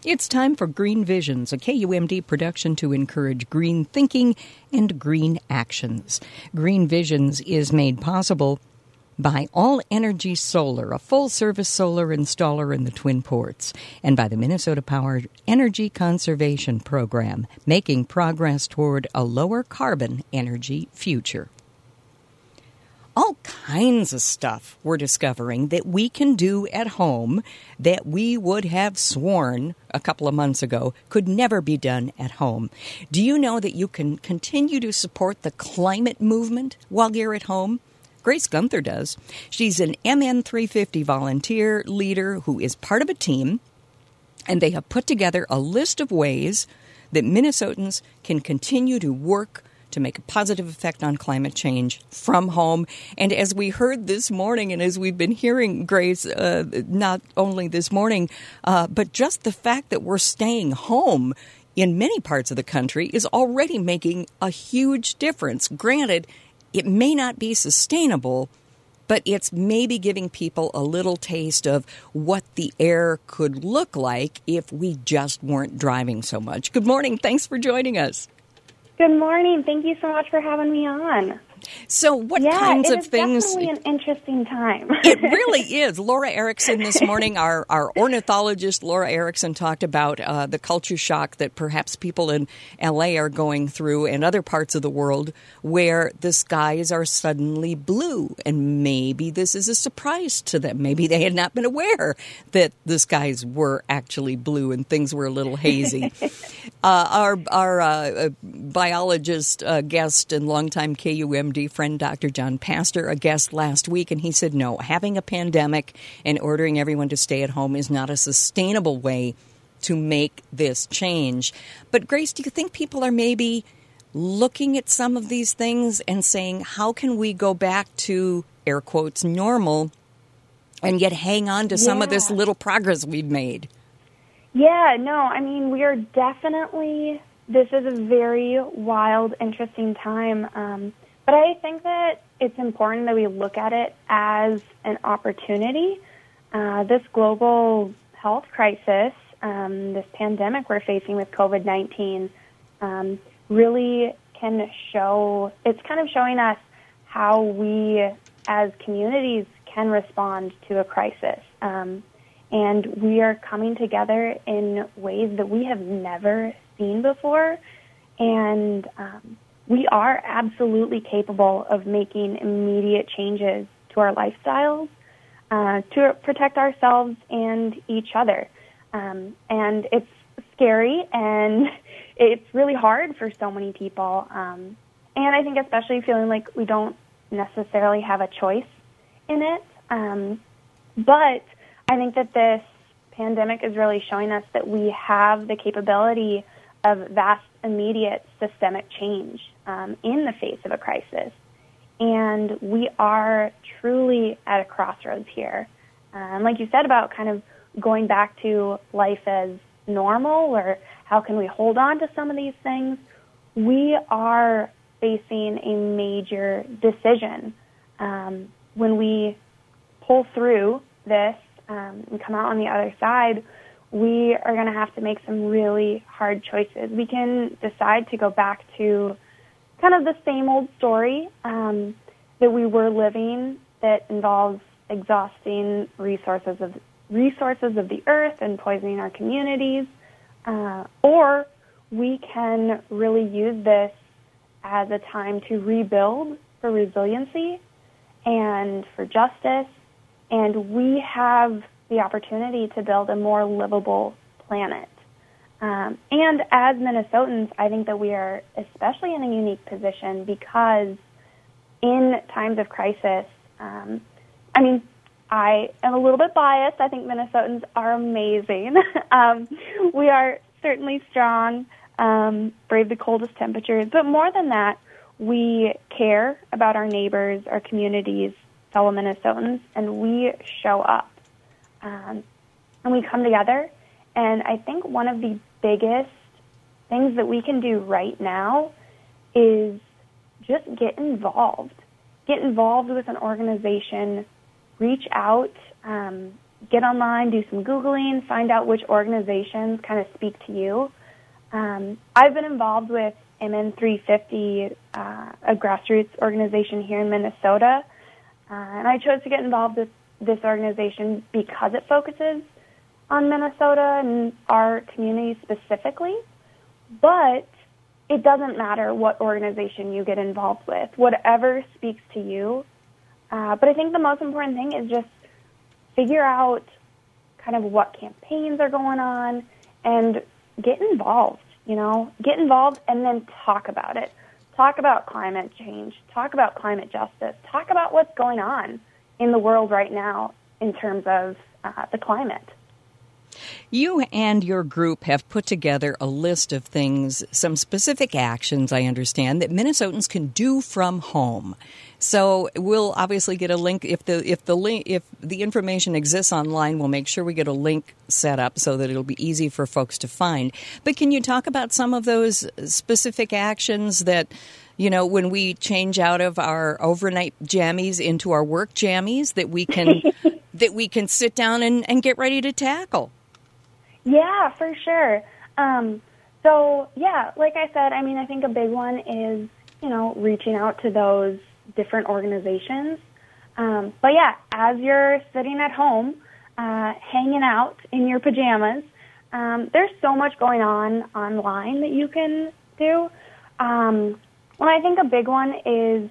It's time for Green Visions, a KUMD production to encourage green thinking and green actions. Green Visions is made possible by All Energy Solar, a full-service solar installer in the Twin Ports, and by the Minnesota Power Energy Conservation Program, making progress toward a lower-carbon energy future. All kinds of stuff we're discovering that we can do at home that we would have sworn a couple of months ago could never be done at home. Do you know that you can continue to support the climate movement while you're at home? Grace Gunther does. She's an MN350 volunteer leader who is part of a team, and they have put together a list of ways that Minnesotans can continue to work to make a positive effect on climate change from home. And as we heard this morning, and as we've been hearing, Grace, not only this morning, but just the fact that we're staying home in many parts of the country is already making a huge difference. Granted, it may not be sustainable, but it's maybe giving people a little taste of what the air could look like if we just weren't driving so much. Good morning. Thanks for joining us. Good morning. Thank you so much for having me on. So what kinds of things... It's definitely an interesting time. It really is. Laura Erickson this morning, our ornithologist Laura Erickson, talked about the culture shock that perhaps people in L.A. are going through and other parts of the world where the skies are suddenly blue. And maybe this is a surprise to them. Maybe they had not been aware that the skies were actually blue and things were a little hazy. Our biologist guest and longtime KUMD friend, Dr. John Pastor, a guest last week, and he said, no, having a pandemic and ordering everyone to stay at home is not a sustainable way to make this change. But Grace, do you think people are maybe looking at some of these things and saying, how can we go back to, air quotes, normal, and yet hang on to some of this little progress we've made? Yeah, no, I mean, we are definitely, this is a very wild, interesting time. But I think that it's important that we look at it as an opportunity. This global health crisis, this pandemic we're facing with COVID-19, really can show, it's kind of showing us how we as communities can respond to a crisis. And we are coming together in ways that we have never seen before. And we are absolutely capable of making immediate changes to our lifestyles to protect ourselves and each other. And it's scary, and it's really hard for so many people. And I think especially feeling like we don't necessarily have a choice in it. But I think that this pandemic is really showing us that we have the capability of vast, immediate systemic change in the face of a crisis. And we are truly at a crossroads here. Like you said about kind of going back to life as normal, or how can we hold on to some of these things, we are facing a major decision. When we pull through this and come out on the other side, we are going to have to make some really hard choices. We can decide to go back to kind of the same old story that we were living, that involves exhausting resources of the earth and poisoning our communities, or we can really use this as a time to rebuild for resiliency and for justice, and we have the opportunity to build a more livable planet. And as Minnesotans, I think that we are especially in a unique position because in times of crisis, I mean, I am a little bit biased. I think Minnesotans are amazing. We are certainly strong, brave the coldest temperatures, but more than that, we care about our neighbors, our communities, fellow Minnesotans, and we show up. And we come together, and I think one of the biggest things that we can do right now is just get involved. Get involved with an organization, reach out, get online, do some Googling, find out which organizations kind of speak to you. I've been involved with MN350, a grassroots organization here in Minnesota, and I chose to get involved with this organization because it focuses on Minnesota and our community specifically. But it doesn't matter what organization you get involved with, whatever speaks to you. But I think the most important thing is just figure out kind of what campaigns are going on and get involved, get involved and then talk about it. Talk about climate change, talk about climate justice, talk about what's going on in the world right now in terms of the climate. You and your group have put together a list of things, some specific actions, I understand, that Minnesotans can do from home. So we'll obviously get a link. If the information exists online, we'll make sure we get a link set up so that it'll be easy for folks to find. But can you talk about some of those specific actions that, when we change out of our overnight jammies into our work jammies, that we can sit down and get ready to tackle? Yeah, for sure. Like I said, I think a big one is, reaching out to those different organizations. As you're sitting at home, hanging out in your pajamas, there's so much going on online that you can do. And I think a big one is,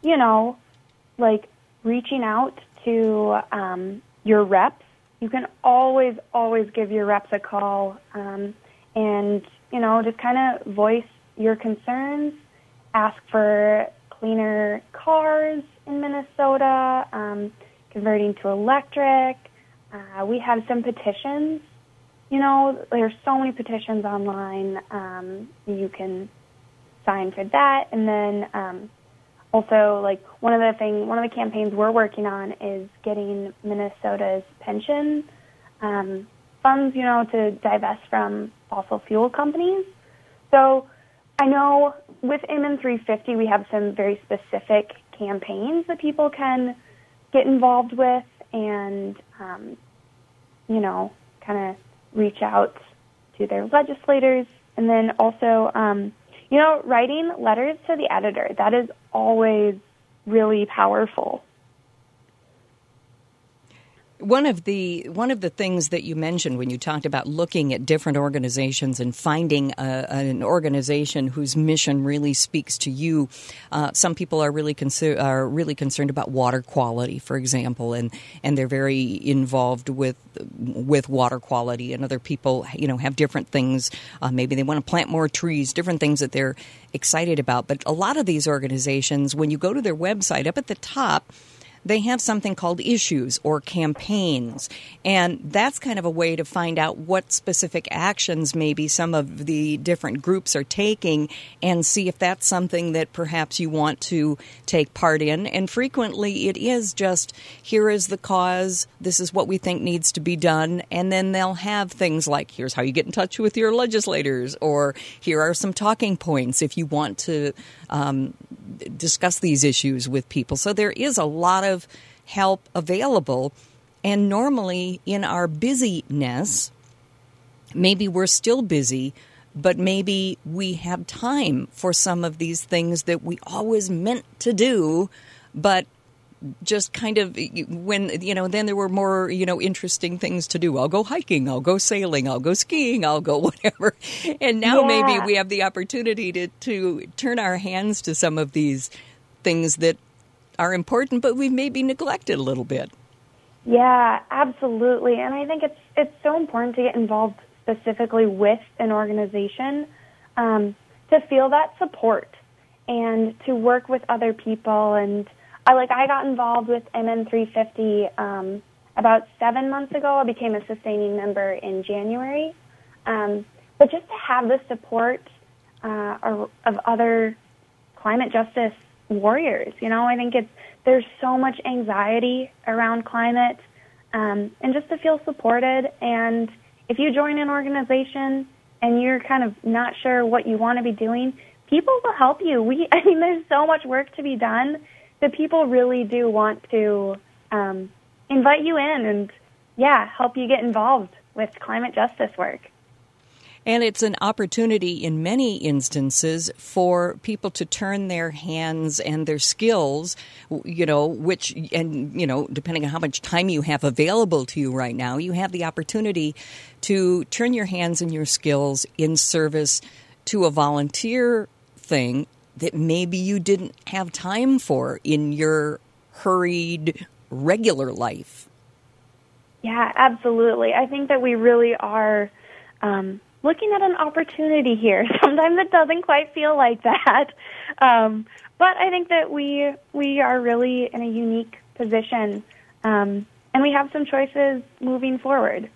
reaching out to your reps. You can always give your reps a call and, just kind of voice your concerns, ask for cleaner cars in Minnesota, converting to electric. We have some petitions. There's so many petitions online. You can sign for that. And then also, one of the campaigns we're working on is getting Minnesota's pension funds, to divest from fossil fuel companies. So I know with MN350 we have some very specific campaigns that people can get involved with and, kind of reach out to their legislators. And then also, writing letters to the editor, that is always really powerful. One of the things that you mentioned when you talked about looking at different organizations and finding an organization whose mission really speaks to you, some people are really concerned about water quality, for example, and they're very involved with water quality. And other people, have different things. Maybe they want to plant more trees, different things that they're excited about. But a lot of these organizations, when you go to their website, up at the top, they have something called issues or campaigns, and that's kind of a way to find out what specific actions maybe some of the different groups are taking and see if that's something that perhaps you want to take part in. And frequently it is just, here is the cause, this is what we think needs to be done, and then they'll have things like, here's how you get in touch with your legislators, or here are some talking points if you want to discuss these issues with people. So there is a lot of help available. And normally in our busyness, maybe we're still busy, but maybe we have time for some of these things that we always meant to do, but just kind of when, then there were more, interesting things to do. I'll go hiking, I'll go sailing, I'll go skiing, I'll go whatever. And now maybe we have the opportunity to turn our hands to some of these things that are important, but we've maybe neglected a little bit. Yeah, absolutely. And I think it's so important to get involved specifically with an organization, to feel that support and to work with other people. And I got involved with MN350 about 7 months ago. I became a sustaining member in January. But just to have the support of other climate justice warriors, I think there's so much anxiety around climate, and just to feel supported. And if you join an organization and you're kind of not sure what you want to be doing, people will help you. There's so much work to be done that people really do want to invite you in and, help you get involved with climate justice work. And it's an opportunity in many instances for people to turn their hands and their skills, depending on how much time you have available to you right now, you have the opportunity to turn your hands and your skills in service to a volunteer thing that maybe you didn't have time for in your hurried, regular life. Yeah, absolutely. I think that we really are looking at an opportunity here. Sometimes it doesn't quite feel like that. But I think that we are really in a unique position, and we have some choices moving forward.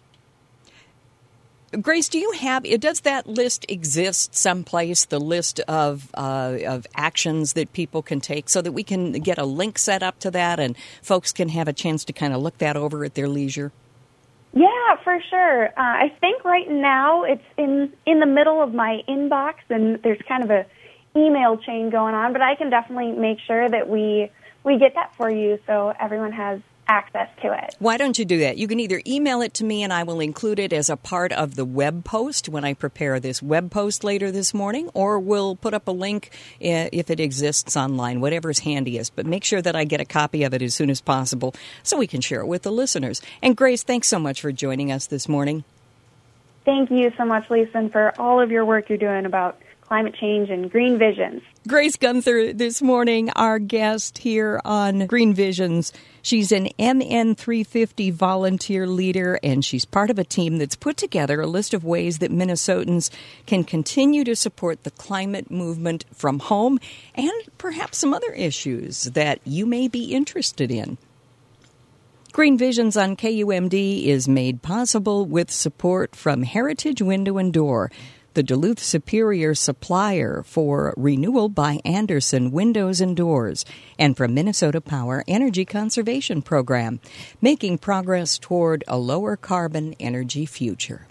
Grace, does that list exist someplace, the list of actions that people can take, so that we can get a link set up to that and folks can have a chance to kind of look that over at their leisure? Yeah, for sure. I think right now it's in the middle of my inbox, and there's kind of a email chain going on, but I can definitely make sure that we get that for you so everyone has access to it. Why don't you do that? You can either email it to me and I will include it as a part of the web post when I prepare this web post later this morning, or we'll put up a link if it exists online, whatever's handiest. But make sure that I get a copy of it as soon as possible so we can share it with the listeners. And Grace, thanks so much for joining us this morning. Thank you so much, Lisa, and for all of your work you're doing about climate change and Green Visions. Grace Gunther this morning, our guest here on Green Visions. She's an MN 350 volunteer leader, and she's part of a team that's put together a list of ways that Minnesotans can continue to support the climate movement from home and perhaps some other issues that you may be interested in. Green Visions on KUMD is made possible with support from Heritage Window and Door, the Duluth Superior supplier for Renewal by Andersen Windows and Doors, and from Minnesota Power Energy Conservation Program, making progress toward a lower carbon energy future.